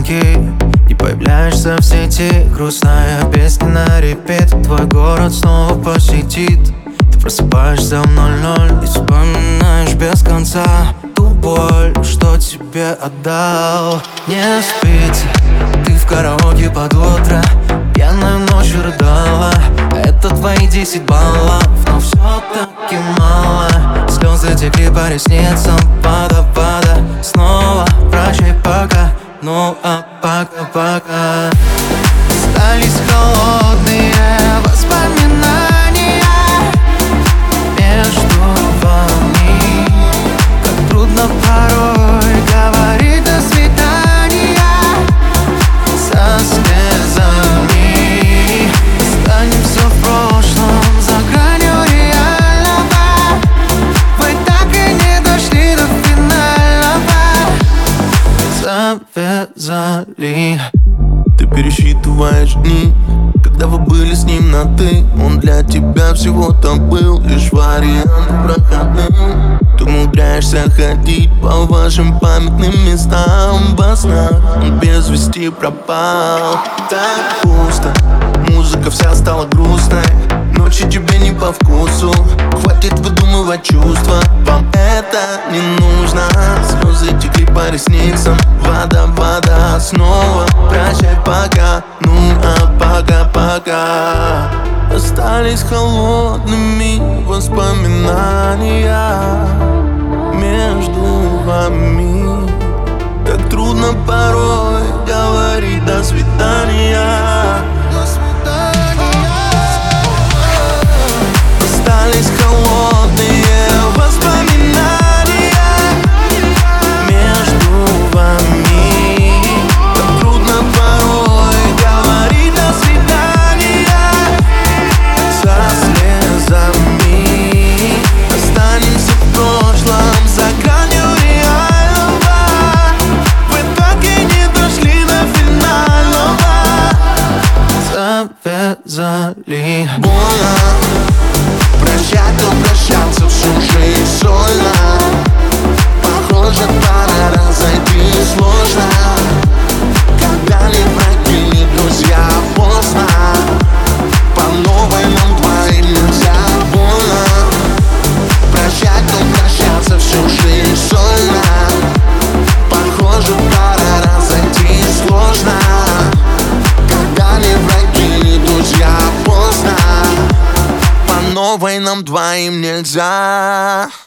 звонки, не появляешься в сети. Грустная песня на репит, твой город снова посетит. Ты просыпаешься в 00 и вспоминаешь без конца ту боль, что тебе отдал. Не спится, ты в караоке под утро, пьяная ночью рыдала. Это твои 10 баллов, но все-таки мало. Слезы текли по ресницам, вода снова. Прощай пока, ну а пока-пока. Остались холодные воспоминания между вами. Как трудно порой говорить до свидания со слезами. Останемся в прошлом, за гранью реального. Вы так и не дошли до финального. Завязали. Ты пересчитываешь дни, когда вы были с ним на «ты». Он для тебя всего-то был лишь вариантом проходным. Ты умудряешься ходить по вашим памятным местам во снах. Он без вести пропал. Так пусто, музыка вся стала грустной, ночи тебе не по вкусу. Хватит выдумывать чувства, вам это не нужно. Слезы текли по ресницам, вода снова. Прощай пока, ну а пока-пока. Остались холодными воспоминания между вами. Так трудно порой говорить до свидания. Остались холодные воспоминания между вами. Так трудно порой говорить до свидания со слезами. Останемся в прошлом, за гранью реального. Вы так и не дошли до финального. Завязали. Больно прощать, но прощаться всю жизнь сложно. Похоже, пора разойтись сложно. Когда не враги, не друзья, поздно. По новой нам двоим нельзя. Больно прощать, но прощаться всю жизнь сложно. Похоже, пора разойтись сложно. Когда не враги, не друзья, поздно. По новой нам двоим нельзя.